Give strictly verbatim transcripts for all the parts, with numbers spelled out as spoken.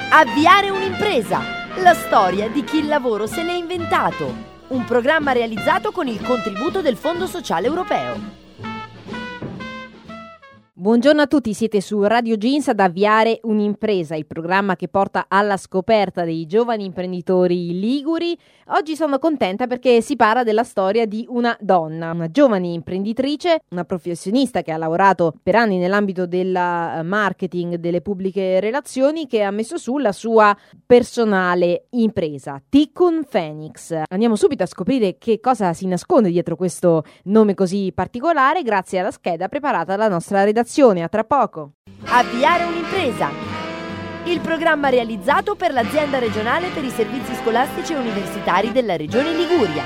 Avviare un'impresa, la storia di chi il lavoro se l'è inventato. Un programma realizzato con il contributo del Fondo Sociale Europeo. Buongiorno a tutti, siete su Radio Jeans ad Avviare un'impresa, il programma che porta alla scoperta dei giovani imprenditori liguri. Oggi sono contenta perché si parla della storia di una donna, una giovane imprenditrice, una professionista che ha lavorato per anni nell'ambito del marketing, delle pubbliche relazioni, che ha messo su la sua personale impresa, Tikkun Phoenix. Andiamo subito a scoprire che cosa si nasconde dietro questo nome così particolare grazie alla scheda preparata dalla nostra redazione. A tra poco. Avviare un'impresa, il programma realizzato per l'azienda regionale per i servizi scolastici e universitari della regione Liguria.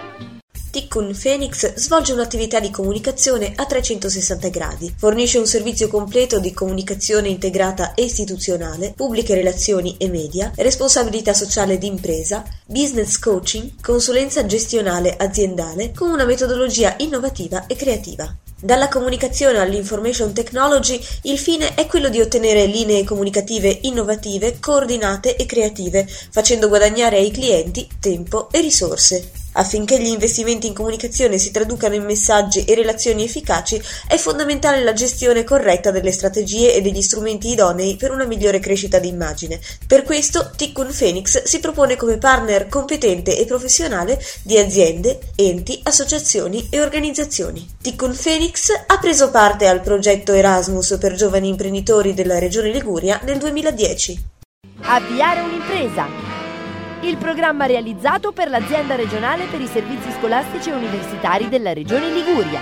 Tikkun Phoenix svolge un'attività di comunicazione a trecentosessanta gradi, fornisce un servizio completo di comunicazione integrata e istituzionale, pubbliche relazioni e media, responsabilità sociale d'impresa, business coaching, consulenza gestionale aziendale con una metodologia innovativa e creativa. Dalla comunicazione all'information technology, il fine è quello di ottenere linee comunicative innovative, coordinate e creative, facendo guadagnare ai clienti tempo e risorse. Affinché gli investimenti in comunicazione si traducano in messaggi e relazioni efficaci, è fondamentale la gestione corretta delle strategie e degli strumenti idonei per una migliore crescita di immagine. Per questo, Tikkun Phoenix si propone come partner competente e professionale di aziende, enti, associazioni e organizzazioni. Tikkun Phoenix ha preso parte al progetto Erasmus per giovani imprenditori della Regione Liguria nel duemiladieci. Avviare un'impresa, il programma realizzato per l'azienda regionale per i servizi scolastici e universitari della regione Liguria.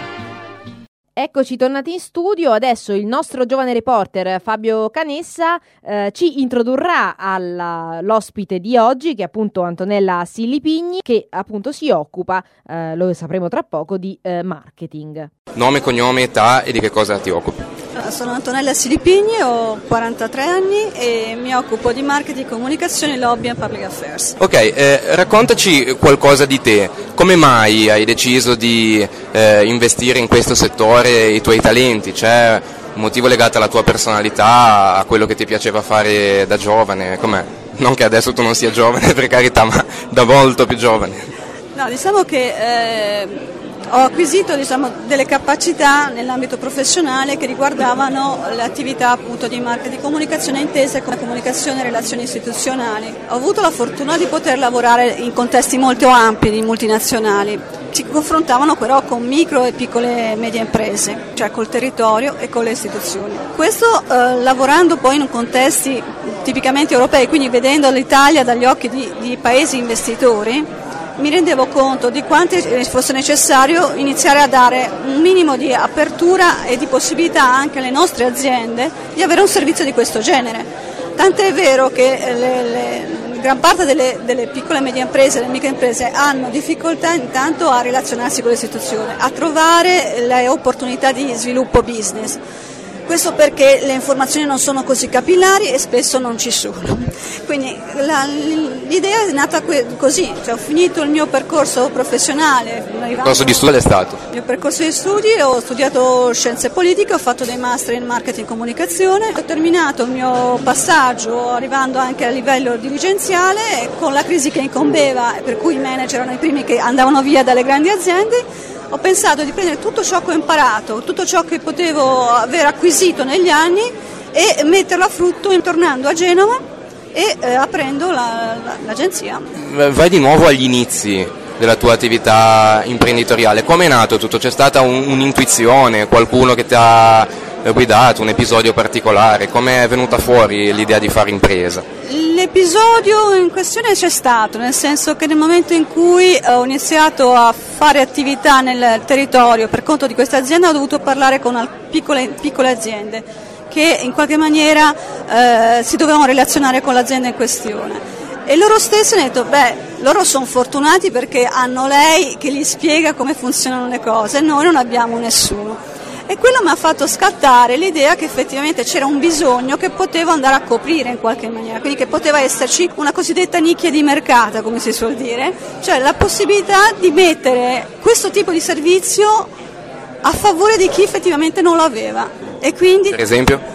Eccoci tornati in studio, adesso il nostro giovane reporter Fabio Canessa eh, ci introdurrà all'ospite di oggi, che è appunto Antonella Sillipigni, che appunto si occupa, eh, lo sapremo tra poco, di eh, marketing. Nome, cognome, età e di che cosa ti occupi? Sono Antonella Sillipigni, ho quarantatré anni e mi occupo di marketing, comunicazione, lobby e public affairs. Ok, eh, raccontaci qualcosa di te. Come mai hai deciso di eh, investire in questo settore e i tuoi talenti? C'è un motivo legato alla tua personalità, a quello che ti piaceva fare da giovane? Com'è? Non che adesso tu non sia giovane, per carità, ma da molto più giovane. No, diciamo che eh, ho acquisito diciamo, delle capacità nell'ambito professionale che riguardavano le attività appunto di marketing, di comunicazione intese come comunicazione e relazioni istituzionali. Ho avuto la fortuna di poter lavorare in contesti molto ampi di multinazionali. Ci confrontavano però con micro e piccole e medie imprese, cioè col territorio e con le istituzioni. Questo eh, lavorando poi in contesti tipicamente europei, quindi vedendo l'Italia dagli occhi di, di paesi investitori, mi rendevo conto di quanto fosse necessario iniziare a dare un minimo di apertura e di possibilità anche alle nostre aziende di avere un servizio di questo genere. Tant'è vero che le, le, gran parte delle, delle piccole e medie imprese, le microimprese, hanno difficoltà intanto a relazionarsi con le istituzioni, a trovare le opportunità di sviluppo business. Questo perché le informazioni non sono così capillari e spesso non ci sono. Quindi la, l'idea è nata così, cioè ho finito il mio percorso professionale. Il percorso di studio è stato? Il mio percorso di studi, ho studiato scienze politiche, ho fatto dei master in marketing e comunicazione, ho terminato il mio passaggio arrivando anche a livello dirigenziale e con la crisi che incombeva, per cui i manager erano i primi che andavano via dalle grandi aziende. Ho pensato di prendere tutto ciò che ho imparato, tutto ciò che potevo aver acquisito negli anni e metterlo a frutto tornando a Genova e eh, aprendo la, la, l'agenzia. Vai di nuovo agli inizi della tua attività imprenditoriale. Come è nato tutto? C'è stata un, un'intuizione, qualcuno che ti ha guidato, un episodio particolare? Come è venuta fuori l'idea di fare impresa? L'episodio in questione c'è stato, nel senso che nel momento in cui ho iniziato a fare attività nel territorio per conto di questa azienda ho dovuto parlare con piccole, piccole aziende che in qualche maniera eh, si dovevano relazionare con l'azienda in questione e loro stessi hanno detto beh, loro sono fortunati perché hanno lei che gli spiega come funzionano le cose, noi non abbiamo nessuno. E quello mi ha fatto scattare l'idea che effettivamente c'era un bisogno che potevo andare a coprire in qualche maniera, quindi che poteva esserci una cosiddetta nicchia di mercato, come si suol dire, cioè la possibilità di mettere questo tipo di servizio a favore di chi effettivamente non lo aveva. E quindi, per esempio?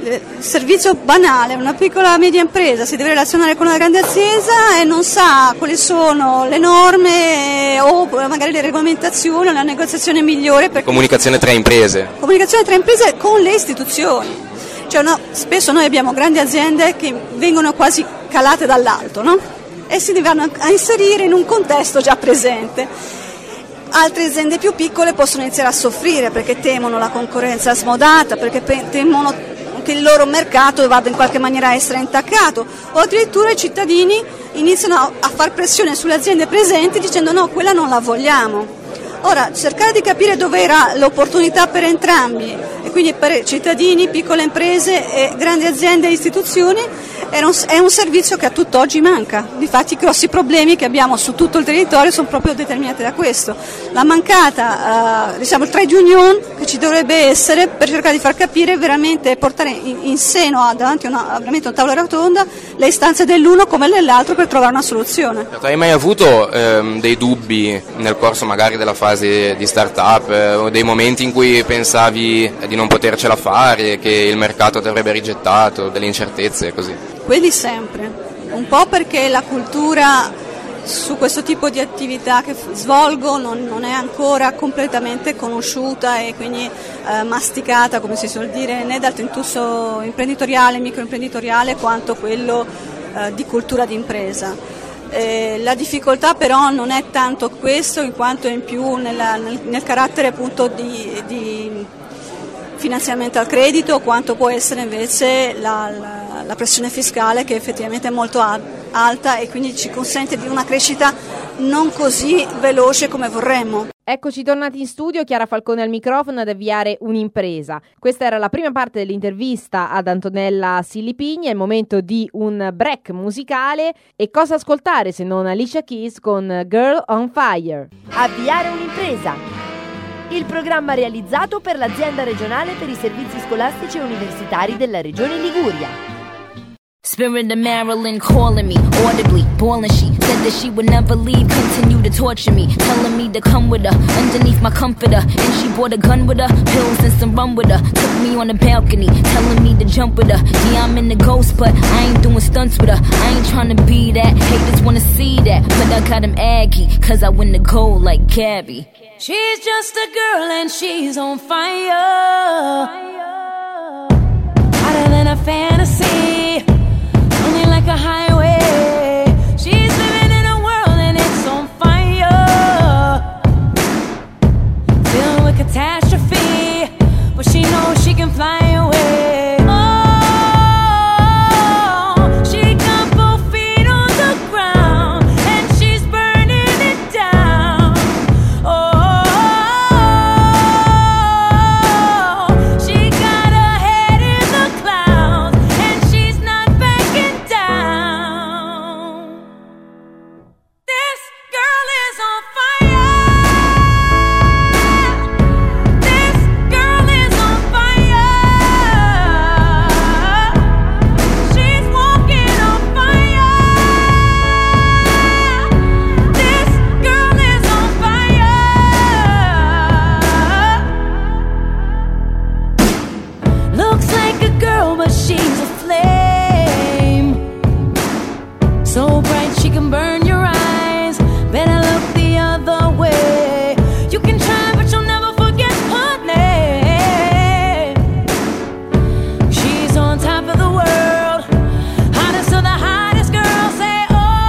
il servizio banale, una piccola media impresa si deve relazionare con una grande azienda e non sa quali sono le norme o magari le regolamentazioni o la negoziazione migliore per comunicazione tra imprese. Comunicazione tra imprese con le istituzioni. Cioè, no, spesso noi abbiamo grandi aziende che vengono quasi calate dall'alto, no? E si devono a inserire in un contesto già presente. Altre aziende più piccole possono iniziare a soffrire perché temono la concorrenza smodata, perché temono che il loro mercato vada in qualche maniera a essere intaccato, o addirittura i cittadini iniziano a, a far pressione sulle aziende presenti dicendo no, quella non la vogliamo. Ora, cercare di capire dove era l'opportunità per entrambi, e quindi per cittadini, piccole imprese e grandi aziende e istituzioni, è un, è un servizio che a tutt'oggi manca. Difatti i grossi problemi che abbiamo su tutto il territorio sono proprio determinati da questo. La mancata, eh, diciamo, il trade union che ci dovrebbe essere per cercare di far capire veramente e portare in, in seno a, davanti a una, veramente una tavola rotonda le istanze dell'uno come dell'altro per trovare una soluzione. Hai mai avuto ehm, dei dubbi nel corso magari della fase di start-up eh, o dei momenti in cui pensavi di non potercela fare, che il mercato ti avrebbe rigettato, delle incertezze e così? Quelli sempre, un po' perché la cultura su questo tipo di attività che svolgo non, non è ancora completamente conosciuta e quindi eh, masticata, come si suol dire, né dal tentusso imprenditoriale, microimprenditoriale, quanto quello eh, di cultura d'impresa. Eh, la difficoltà però non è tanto questo, in quanto è in più nella, nel, nel carattere appunto di, di finanziamento al credito, quanto può essere invece la, la, la pressione fiscale, che effettivamente è molto a, alta e quindi ci consente di una crescita non così veloce come vorremmo. Eccoci tornati in studio, Chiara Falcone al microfono ad avviare un'impresa. Questa era la prima parte dell'intervista ad Antonella Sillipigni, è il momento di un break musicale. E cosa ascoltare se non Alicia Keys con Girl on Fire? Avviare un'impresa. Il programma realizzato per l'Azienda regionale per i servizi scolastici e universitari della Regione Liguria. Spirit of Marilyn calling me audibly, bawling. She said that she would never leave, continue to torture me, telling me to come with her underneath my comforter. And she brought a gun with her, pills and some rum with her. Took me on the balcony, telling me to jump with her. Yeah, I'm in the ghost, but I ain't doing stunts with her. I ain't trying to be that, haters wanna see that, but I got them aggy, cause I win the gold like Gabby. She's just a girl and she's on fire, hotter than a fantasy, only like a highway. She's living in a world and it's on fire, filled with catastrophe, but she knows she can fly away. Oh, she got both feet on the ground and she's burning it down. Oh, she got her head in the clouds and she's not backing down. This girl is on fire. This girl is on fire. She's walking on fire. This girl is on fire. Looks like a girl, but she's a flame, so bright she can burn your eyes. Better look the other way. You can try, but you'll never forget her name. She's on top of the world, hottest of the hottest girls. Say,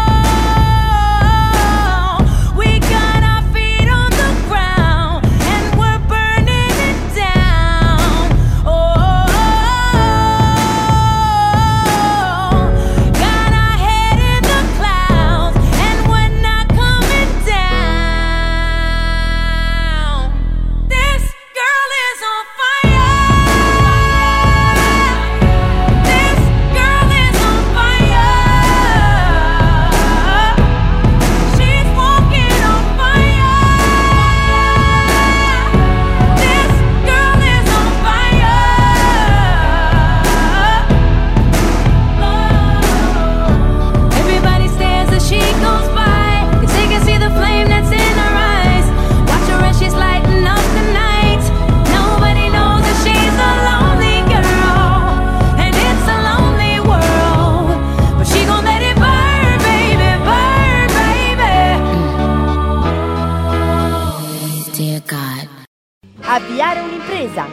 oh, we got our feet on the ground and we're burning it down. Oh, un'impresa.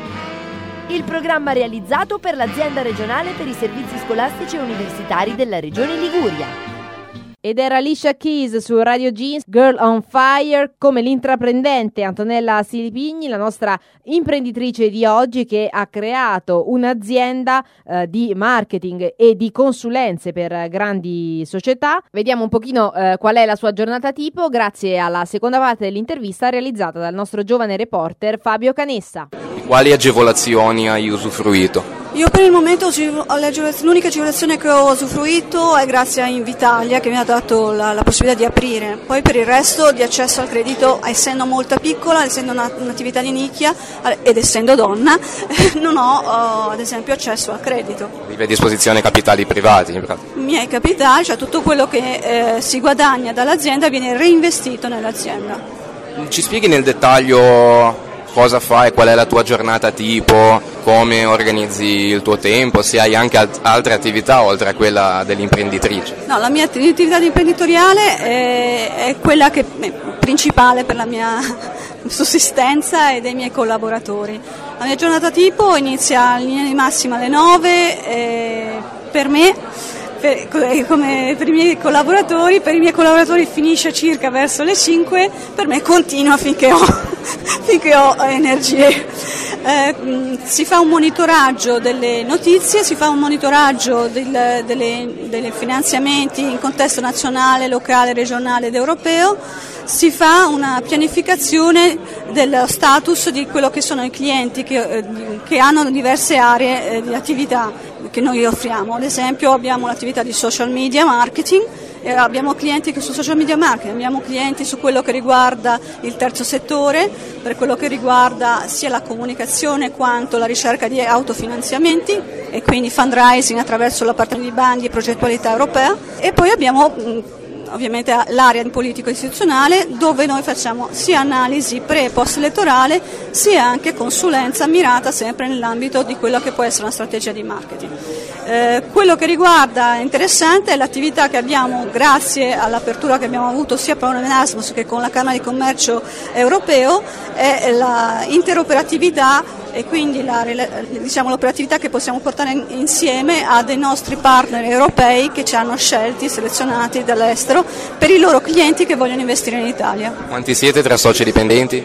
Il programma realizzato per l'azienda regionale per i servizi scolastici e universitari della Regione Liguria. Ed era Alicia Keys su Radio Jeans, Girl on Fire, come l'intraprendente Antonella Silipigni, la nostra imprenditrice di oggi, che ha creato un'azienda eh, di marketing e di consulenze per grandi società. Vediamo un pochino eh, qual è la sua giornata tipo grazie alla seconda parte dell'intervista realizzata dal nostro giovane reporter Fabio Canessa. Di quali agevolazioni hai usufruito? Io per il momento l'unica agevolazione che ho usufruito è grazie a Invitalia, che mi ha dato la, la possibilità di aprire. Poi per il resto di accesso al credito, essendo molto piccola, essendo una, un'attività di nicchia ed essendo donna, non ho ad esempio accesso al credito. Avevi a disposizione capitali privati? I miei capitali, cioè tutto quello che eh, si guadagna dall'azienda viene reinvestito nell'azienda. Ci spieghi nel dettaglio cosa fai, qual è la tua giornata tipo, come organizzi il tuo tempo, se hai anche alt- altre attività oltre a quella dell'imprenditrice? No, la mia attività imprenditoriale è, è quella che è principale per la mia sussistenza e dei miei collaboratori. La mia giornata tipo inizia in linea di massima alle nove, eh, per me, per, come per i miei collaboratori, per i miei collaboratori finisce circa verso le cinque, per me continua finché ho finché ho energie. Eh, si fa un monitoraggio delle notizie, si fa un monitoraggio del, delle, delle finanziamenti in contesto nazionale, locale, regionale ed europeo, si fa una pianificazione del status di quello che sono i clienti che, che hanno diverse aree eh, di attività che noi offriamo. Ad esempio abbiamo l'attività di social media marketing, e abbiamo clienti che su social media marketing, abbiamo clienti su quello che riguarda il terzo settore, per quello che riguarda sia la comunicazione quanto la ricerca di autofinanziamenti e quindi fundraising attraverso la parte di bandi e progettualità europea, e poi abbiamo ovviamente l'area politico-istituzionale, dove noi facciamo sia analisi pre e post elettorale, sia anche consulenza mirata sempre nell'ambito di quello che può essere una strategia di marketing. Eh, quello che riguarda interessante è l'attività che abbiamo grazie all'apertura che abbiamo avuto sia con Erasmus che con la Camera di Commercio Europeo, è la interoperatività e quindi la, diciamo, l'operatività che possiamo portare insieme a dei nostri partner europei che ci hanno scelti, selezionati dall'estero, per i loro clienti che vogliono investire in Italia. Quanti siete tra soci dipendenti?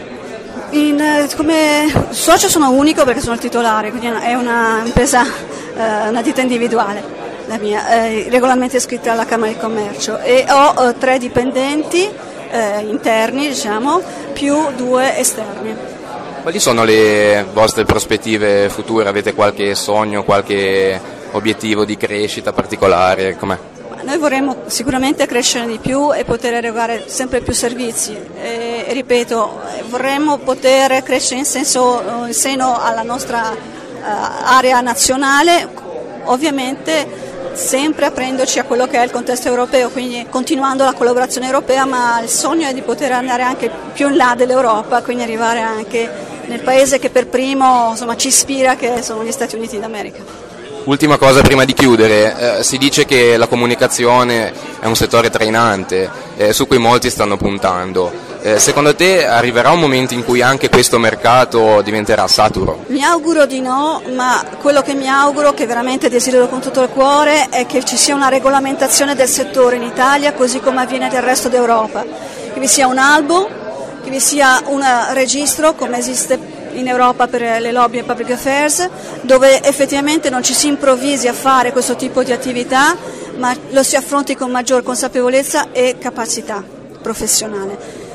In, come socio sono unico perché sono il titolare, quindi è una impresa, eh, una ditta individuale, la mia, eh, regolarmente iscritta alla Camera di Commercio, e ho eh, tre dipendenti eh, interni, diciamo, più due esterni. Quali sono le vostre prospettive future? Avete qualche sogno, qualche obiettivo di crescita particolare? Com'è? Noi vorremmo sicuramente crescere di più e poter erogare sempre più servizi e, e ripeto, vorremmo poter crescere in, senso, in seno alla nostra uh, area nazionale, ovviamente sempre aprendoci a quello che è il contesto europeo, quindi continuando la collaborazione europea, ma il sogno è di poter andare anche più in là dell'Europa, quindi arrivare anche nel paese che per primo insomma, ci ispira, che sono gli Stati Uniti d'America. Ultima cosa prima di chiudere, eh, si dice che la comunicazione è un settore trainante, eh, su cui molti stanno puntando. Eh, secondo te arriverà un momento in cui anche questo mercato diventerà saturo? Mi auguro di no, ma quello che mi auguro, che veramente desidero con tutto il cuore, è che ci sia una regolamentazione del settore in Italia, così come avviene nel resto d'Europa, che vi sia un albo, che vi sia un registro come esiste in Europa per le lobby e public affairs, dove effettivamente non ci si improvvisi a fare questo tipo di attività, ma lo si affronti con maggior consapevolezza e capacità professionale.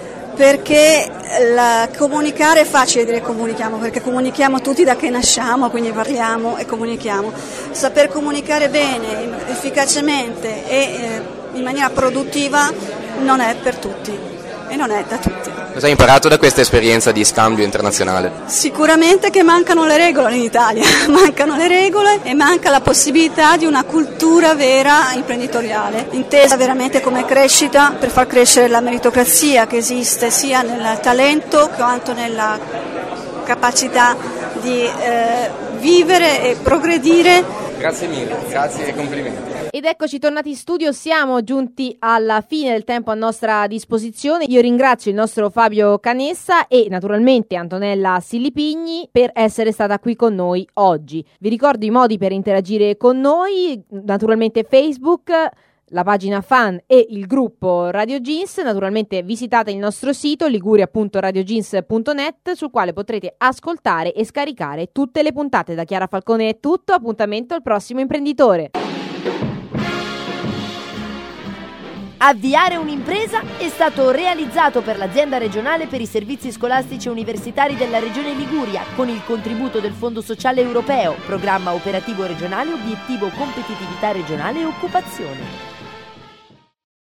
Perché la, comunicare è facile dire comunichiamo, perché comunichiamo tutti da che nasciamo, quindi parliamo e comunichiamo. Saper comunicare bene, efficacemente e eh, in maniera produttiva non è per tutti e non è da tutti. Cosa hai imparato da questa esperienza di scambio internazionale? Sicuramente che mancano le regole in Italia, mancano le regole e manca la possibilità di una cultura vera imprenditoriale, intesa veramente come crescita per far crescere la meritocrazia che esiste sia nel talento quanto nella capacità di eh, vivere e progredire. Grazie mille, grazie e complimenti. Ed eccoci tornati in studio, siamo giunti alla fine del tempo a nostra disposizione. Io ringrazio il nostro Fabio Canessa e naturalmente Antonella Sillipigni per essere stata qui con noi oggi. Vi ricordo i modi per interagire con noi, naturalmente Facebook, la pagina fan e il gruppo Radio Jeans. Naturalmente visitate il nostro sito liguria punto radio jeans punto net, sul quale potrete ascoltare e scaricare tutte le puntate. Da Chiara Falcone è tutto, appuntamento al prossimo imprenditore. Avviare un'impresa è stato realizzato per l'Azienda regionale per i servizi scolastici e universitari della Regione Liguria con il contributo del Fondo Sociale Europeo, Programma Operativo Regionale Obiettivo Competitività Regionale e Occupazione.